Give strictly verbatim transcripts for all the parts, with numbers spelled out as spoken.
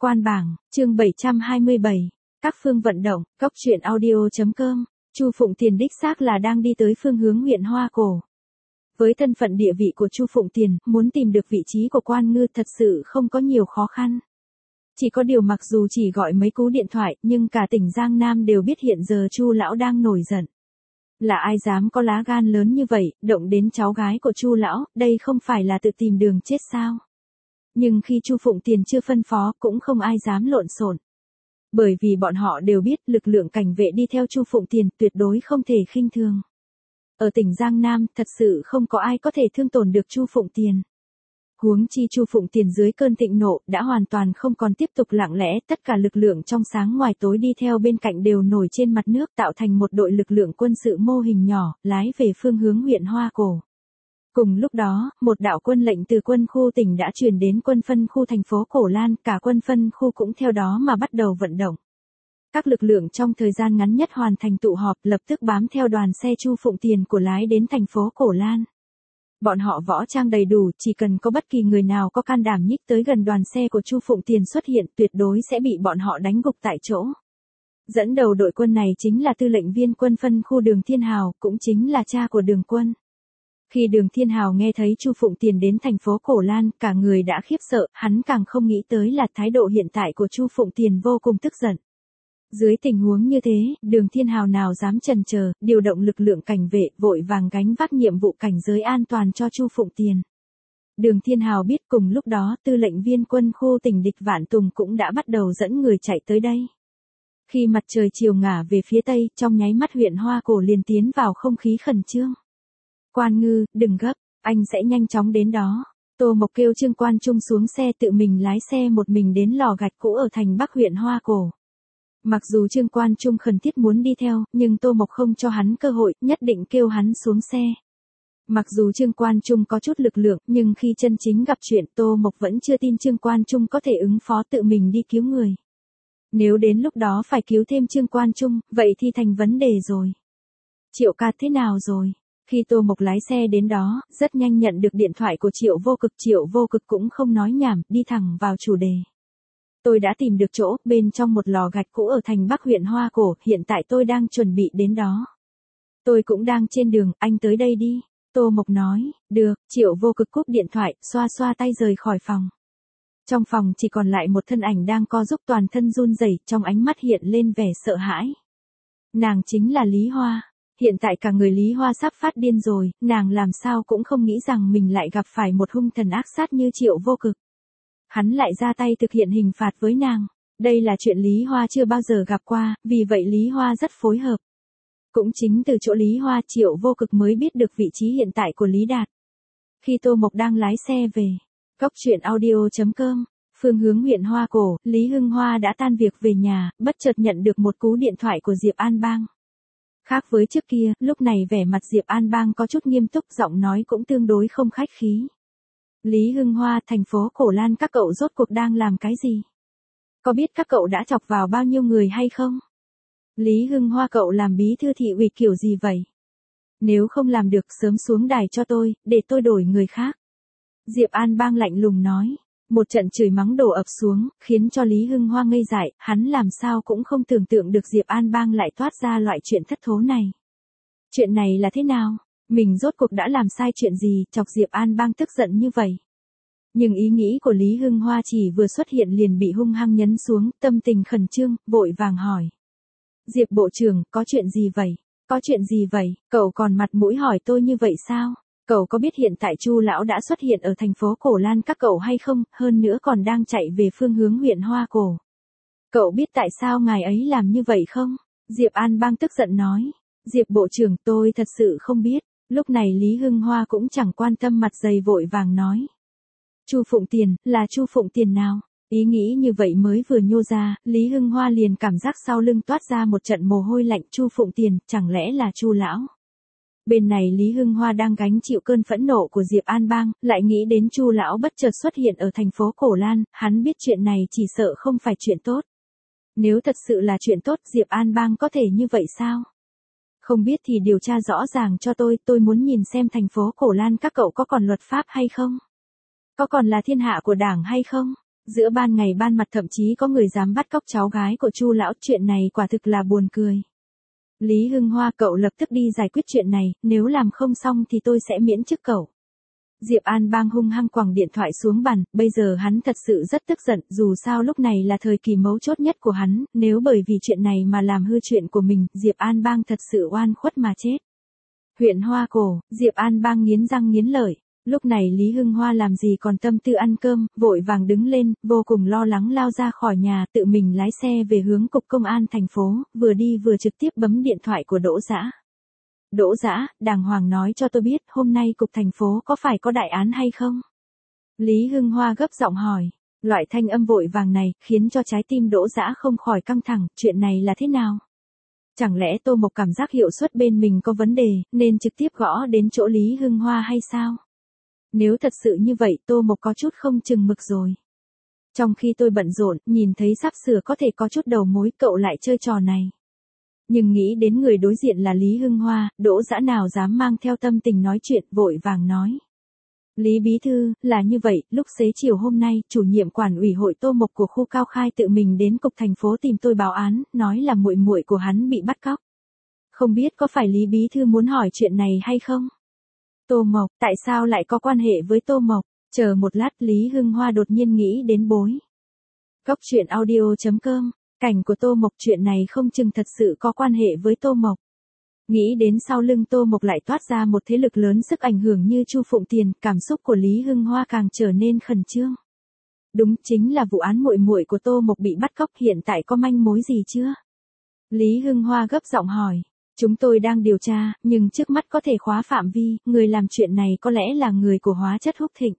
Quan bảng, chương bảy trăm hai mươi bảy. Các phương vận động, Cốc truyện audio.com. Chu Phụng Tiền đích xác là đang đi tới phương hướng huyện Hoa Cổ. Với thân phận địa vị của Chu Phụng Tiền, muốn tìm được vị trí của Quan Ngư thật sự không có nhiều khó khăn. Chỉ có điều mặc dù chỉ gọi mấy cú điện thoại, nhưng cả tỉnh Giang Nam đều biết hiện giờ Chu lão đang nổi giận. Là ai dám có lá gan lớn như vậy, động đến cháu gái của Chu lão, đây không phải là tự tìm đường chết sao? Nhưng khi Chu Phụng Tiền chưa phân phó, cũng không ai dám lộn xộn. Bởi vì bọn họ đều biết lực lượng cảnh vệ đi theo Chu Phụng Tiền tuyệt đối không thể khinh thường. Ở tỉnh Giang Nam, thật sự không có ai có thể thương tổn được Chu Phụng Tiền. Huống chi Chu Phụng Tiền dưới cơn thịnh nộ đã hoàn toàn không còn tiếp tục lặng lẽ, tất cả lực lượng trong sáng ngoài tối đi theo bên cạnh đều nổi trên mặt nước tạo thành một đội lực lượng quân sự mô hình nhỏ, lái về phương hướng huyện Hoa Cổ. Cùng lúc đó, một đạo quân lệnh từ quân khu tỉnh đã truyền đến quân phân khu thành phố Cổ Lan, cả quân phân khu cũng theo đó mà bắt đầu vận động. Các lực lượng trong thời gian ngắn nhất hoàn thành tụ họp lập tức bám theo đoàn xe Chu Phụng Tiền của lái đến thành phố Cổ Lan. Bọn họ võ trang đầy đủ, chỉ cần có bất kỳ người nào có can đảm nhích tới gần đoàn xe của Chu Phụng Tiền xuất hiện tuyệt đối sẽ bị bọn họ đánh gục tại chỗ. Dẫn đầu đội quân này chính là tư lệnh viên quân phân khu Đường Thiên Hào, cũng chính là cha của Đường Quân. Khi Đường Thiên Hào nghe thấy Chu Phụng Tiền đến thành phố Cổ Lan, cả người đã khiếp sợ, hắn càng không nghĩ tới là thái độ hiện tại của Chu Phụng Tiền vô cùng tức giận. Dưới tình huống như thế, Đường Thiên Hào nào dám chần chờ, điều động lực lượng cảnh vệ, vội vàng gánh vác nhiệm vụ cảnh giới an toàn cho Chu Phụng Tiền. Đường Thiên Hào biết cùng lúc đó, tư lệnh viên quân khu tỉnh địch Vạn Tùng cũng đã bắt đầu dẫn người chạy tới đây. Khi mặt trời chiều ngả về phía tây, trong nháy mắt huyện Hoa Cổ liền tiến vào không khí khẩn trương. Quan Ngư, đừng gấp, anh sẽ nhanh chóng đến đó. Tô Mộc kêu Trương Quan Trung xuống xe tự mình lái xe một mình đến lò gạch cũ ở thành Bắc huyện Hoa Cổ. Mặc dù Trương Quan Trung khẩn thiết muốn đi theo, nhưng Tô Mộc không cho hắn cơ hội, nhất định kêu hắn xuống xe. Mặc dù Trương Quan Trung có chút lực lượng, nhưng khi chân chính gặp chuyện Tô Mộc vẫn chưa tin Trương Quan Trung có thể ứng phó tự mình đi cứu người. Nếu đến lúc đó phải cứu thêm Trương Quan Trung, vậy thì thành vấn đề rồi. Triệu ca thế nào rồi? Khi Tô Mộc lái xe đến đó, rất nhanh nhận được điện thoại của Triệu Vô Cực. Triệu Vô Cực cũng không nói nhảm, đi thẳng vào chủ đề. Tôi đã tìm được chỗ, bên trong một lò gạch cũ ở thành Bắc huyện Hoa Cổ, hiện tại tôi đang chuẩn bị đến đó. Tôi cũng đang trên đường, anh tới đây đi. Tô Mộc nói, được, Triệu Vô Cực cúp điện thoại, xoa xoa tay rời khỏi phòng. Trong phòng chỉ còn lại một thân ảnh đang co giúp toàn thân run rẩy, trong ánh mắt hiện lên vẻ sợ hãi. Nàng chính là Lý Hoa. Hiện tại cả người Lý Hoa sắp phát điên rồi, nàng làm sao cũng không nghĩ rằng mình lại gặp phải một hung thần ác sát như Triệu Vô Cực. Hắn lại ra tay thực hiện hình phạt với nàng. Đây là chuyện Lý Hoa chưa bao giờ gặp qua, vì vậy Lý Hoa rất phối hợp. Cũng chính từ chỗ Lý Hoa Triệu Vô Cực mới biết được vị trí hiện tại của Lý Đạt. Khi Tô Mộc đang lái xe về, Cốc truyện audio.com, phương hướng huyện Hoa Cổ, Lý Hưng Hoa đã tan việc về nhà, bất chợt nhận được một cú điện thoại của Diệp An Bang. Khác với trước kia, lúc này vẻ mặt Diệp An Bang có chút nghiêm túc, giọng nói cũng tương đối không khách khí. Lý Hưng Hoa, thành phố Cổ Lan, các cậu rốt cuộc đang làm cái gì? Có biết các cậu đã chọc vào bao nhiêu người hay không? Lý Hưng Hoa, cậu làm bí thư thị ủy kiểu gì vậy? Nếu không làm được sớm xuống đài cho tôi, để tôi đổi người khác. Diệp An Bang lạnh lùng nói. Một trận chửi mắng đổ ập xuống, khiến cho Lý Hưng Hoa ngây dại, hắn làm sao cũng không tưởng tượng được Diệp An Bang lại toát ra loại chuyện thất thố này. Chuyện này là thế nào? Mình rốt cuộc đã làm sai chuyện gì, chọc Diệp An Bang tức giận như vậy? Nhưng ý nghĩ của Lý Hưng Hoa chỉ vừa xuất hiện liền bị hung hăng nhấn xuống, tâm tình khẩn trương, vội vàng hỏi. Diệp Bộ trưởng, có chuyện gì vậy? Có chuyện gì vậy? Cậu còn mặt mũi hỏi tôi như vậy sao? Cậu có biết hiện tại Chu lão đã xuất hiện ở thành phố Cổ Lan các cậu hay không, hơn nữa còn đang chạy về phương hướng huyện Hoa Cổ. Cậu biết tại sao ngài ấy làm như vậy không? Diệp An Bang tức giận nói. Diệp Bộ trưởng, tôi thật sự không biết. Lúc này Lý Hưng Hoa cũng chẳng quan tâm, mặt dày vội vàng nói. Chu Phụng Tiền, là Chu Phụng Tiền nào? Ý nghĩ như vậy mới vừa nhô ra, Lý Hưng Hoa liền cảm giác sau lưng toát ra một trận mồ hôi lạnh. Chu Phụng Tiền, chẳng lẽ là Chu lão? Bên này Lý Hưng Hoa đang gánh chịu cơn phẫn nộ của Diệp An Bang, lại nghĩ đến Chu lão bất chợt xuất hiện ở thành phố Cổ Lan, hắn biết chuyện này chỉ sợ không phải chuyện tốt. Nếu thật sự là chuyện tốt, Diệp An Bang có thể như vậy sao? Không biết thì điều tra rõ ràng cho tôi, tôi muốn nhìn xem thành phố Cổ Lan các cậu có còn luật pháp hay không? Có còn là thiên hạ của đảng hay không? Giữa ban ngày ban mặt thậm chí có người dám bắt cóc cháu gái của Chu lão, chuyện này quả thực là buồn cười. Lý Hưng Hoa, cậu lập tức đi giải quyết chuyện này, nếu làm không xong thì tôi sẽ miễn chức cậu. Diệp An Bang hung hăng quẳng điện thoại xuống bàn, bây giờ hắn thật sự rất tức giận, dù sao lúc này là thời kỳ mấu chốt nhất của hắn, nếu bởi vì chuyện này mà làm hư chuyện của mình, Diệp An Bang thật sự oan khuất mà chết. Huyện Hoa Cổ, Diệp An Bang nghiến răng nghiến lợi. Lúc này Lý Hưng Hoa làm gì còn tâm tư ăn cơm, vội vàng đứng lên, vô cùng lo lắng lao ra khỏi nhà, tự mình lái xe về hướng cục công an thành phố, vừa đi vừa trực tiếp bấm điện thoại của Đỗ Dã. Đỗ Dã, đàng hoàng nói cho tôi biết, hôm nay cục thành phố có phải có đại án hay không? Lý Hưng Hoa gấp giọng hỏi. Loại thanh âm vội vàng này, khiến cho trái tim Đỗ Dã không khỏi căng thẳng, chuyện này là thế nào? Chẳng lẽ Tô Mộc cảm giác hiệu suất bên mình có vấn đề, nên trực tiếp gõ đến chỗ Lý Hưng Hoa hay sao? Nếu thật sự như vậy, Tô Mộc có chút không chừng mực rồi. Trong khi tôi bận rộn, nhìn thấy sắp sửa có thể có chút đầu mối, cậu lại chơi trò này. Nhưng nghĩ đến người đối diện là Lý Hưng Hoa, Đỗ Dã nào dám mang theo tâm tình nói chuyện, vội vàng nói. Lý Bí Thư, là như vậy, lúc xế chiều hôm nay, chủ nhiệm quản ủy hội Tô Mộc của khu Cao Khai tự mình đến cục thành phố tìm tôi báo án, nói là muội muội của hắn bị bắt cóc. Không biết có phải Lý Bí Thư muốn hỏi chuyện này hay không? Tô Mộc, tại sao lại có quan hệ với Tô Mộc? Chờ một lát, Lý Hưng Hoa đột nhiên nghĩ đến bối. Cốc truyện audio chấm com, cảnh của Tô Mộc, chuyện này không chừng thật sự có quan hệ với Tô Mộc. Nghĩ đến sau lưng Tô Mộc lại toát ra một thế lực lớn sức ảnh hưởng như Chu Phụng Tiền, cảm xúc của Lý Hưng Hoa càng trở nên khẩn trương. Đúng, chính là vụ án muội muội của Tô Mộc bị bắt cóc, hiện tại có manh mối gì chưa? Lý Hưng Hoa gấp giọng hỏi. Chúng tôi đang điều tra, nhưng trước mắt có thể khóa phạm vi, người làm chuyện này có lẽ là người của Hóa Chất Húc Thịnh.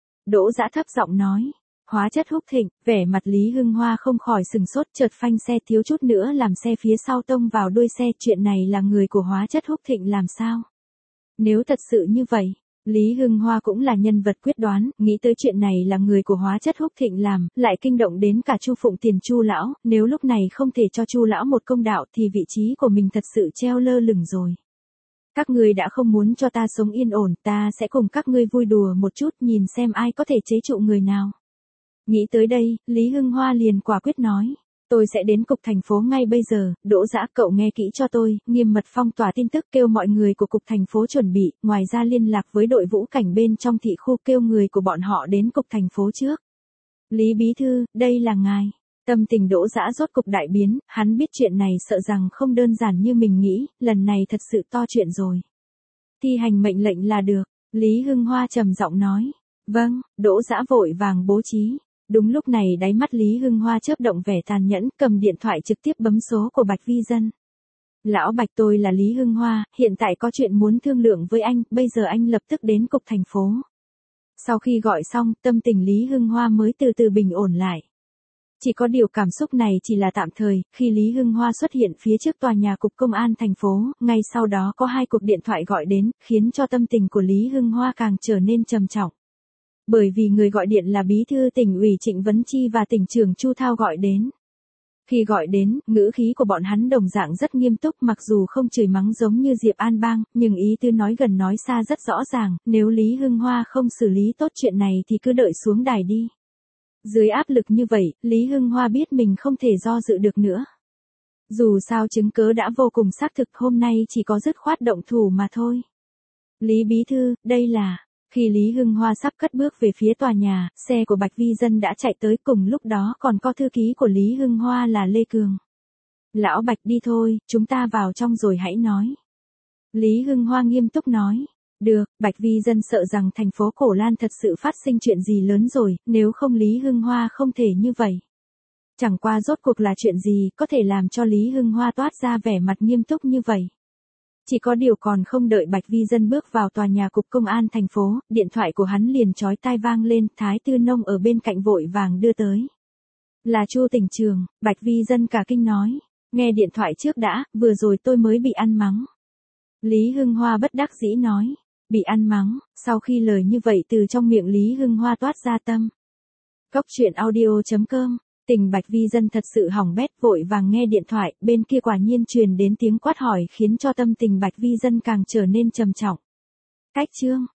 Đỗ Dã thấp giọng nói. Hóa Chất Húc Thịnh, vẻ mặt Lý Hưng Hoa không khỏi sừng sốt, chợt phanh xe thiếu chút nữa làm xe phía sau tông vào đuôi xe, chuyện này là người của Hóa Chất Húc Thịnh làm sao? Nếu thật sự như vậy, Lý Hưng Hoa cũng là nhân vật quyết đoán, nghĩ tới chuyện này là người của Hóa Chất Húc Thịnh làm, lại kinh động đến cả Chu Phụng Tiền Chu lão, nếu lúc này không thể cho Chu lão một công đạo thì vị trí của mình thật sự treo lơ lửng rồi. Các ngươi đã không muốn cho ta sống yên ổn, ta sẽ cùng các ngươi vui đùa một chút, nhìn xem ai có thể chế trụ người nào. Nghĩ tới đây, Lý Hưng Hoa liền quả quyết nói. Tôi sẽ đến cục thành phố ngay bây giờ, Đỗ Dã, cậu nghe kỹ cho tôi, nghiêm mật phong tỏa tin tức, kêu mọi người của cục thành phố chuẩn bị, ngoài ra liên lạc với đội vũ cảnh bên trong thị khu, kêu người của bọn họ đến cục thành phố trước. Lý Bí Thư, đây là ngài. Tâm tình Đỗ Dã rốt cục đại biến, hắn biết chuyện này sợ rằng không đơn giản như mình nghĩ, lần này thật sự to chuyện rồi. Thi hành mệnh lệnh là được, Lý Hưng Hoa trầm giọng nói. Vâng, Đỗ Dã vội vàng bố trí. Đúng lúc này đáy mắt Lý Hưng Hoa chớp động vẻ tàn nhẫn, cầm điện thoại trực tiếp bấm số của Bạch Vi Dân. Lão Bạch, tôi là Lý Hưng Hoa, hiện tại có chuyện muốn thương lượng với anh, bây giờ anh lập tức đến cục thành phố. Sau khi gọi xong, tâm tình Lý Hưng Hoa mới từ từ bình ổn lại. Chỉ có điều cảm xúc này chỉ là tạm thời, khi Lý Hưng Hoa xuất hiện phía trước tòa nhà cục công an thành phố, ngay sau đó có hai cuộc điện thoại gọi đến, khiến cho tâm tình của Lý Hưng Hoa càng trở nên trầm trọng. Bởi vì người gọi điện là Bí thư tỉnh ủy Trịnh Vấn Chi và tỉnh trưởng Chu Thao gọi đến. Khi gọi đến, ngữ khí của bọn hắn đồng dạng rất nghiêm túc, mặc dù không chửi mắng giống như Diệp An Bang, nhưng ý tứ nói gần nói xa rất rõ ràng, nếu Lý Hưng Hoa không xử lý tốt chuyện này thì cứ đợi xuống đài đi. Dưới áp lực như vậy, Lý Hưng Hoa biết mình không thể do dự được nữa. Dù sao chứng cớ đã vô cùng xác thực, hôm nay chỉ có dứt khoát động thủ mà thôi. Lý Bí Thư, đây là... Khi Lý Hưng Hoa sắp cất bước về phía tòa nhà, xe của Bạch Vi Dân đã chạy tới, cùng lúc đó còn có thư ký của Lý Hưng Hoa là Lê Cường. Lão Bạch, đi thôi, chúng ta vào trong rồi hãy nói. Lý Hưng Hoa nghiêm túc nói. Được, Bạch Vi Dân sợ rằng thành phố Cổ Lan thật sự phát sinh chuyện gì lớn rồi, nếu không Lý Hưng Hoa không thể như vậy. Chẳng qua rốt cuộc là chuyện gì có thể làm cho Lý Hưng Hoa toát ra vẻ mặt nghiêm túc như vậy. Chỉ có điều còn không đợi Bạch Vi Dân bước vào tòa nhà cục công an thành phố, điện thoại của hắn liền chói tai vang lên, Thái Tư Nông ở bên cạnh vội vàng đưa tới. Là Chu tỉnh trưởng, Bạch Vi Dân cả kinh nói. Nghe điện thoại trước đã, vừa rồi tôi mới bị ăn mắng. Lý Hưng Hoa bất đắc dĩ nói. Bị ăn mắng, sau khi lời như vậy từ trong miệng Lý Hưng Hoa toát ra tâm. Cốc truyện audio chấm com. Tình Bạch Vi Dân thật sự hỏng bét, vội vàng nghe điện thoại, bên kia quả nhiên truyền đến tiếng quát hỏi khiến cho tâm tình Bạch Vi Dân càng trở nên trầm trọng. Cách chương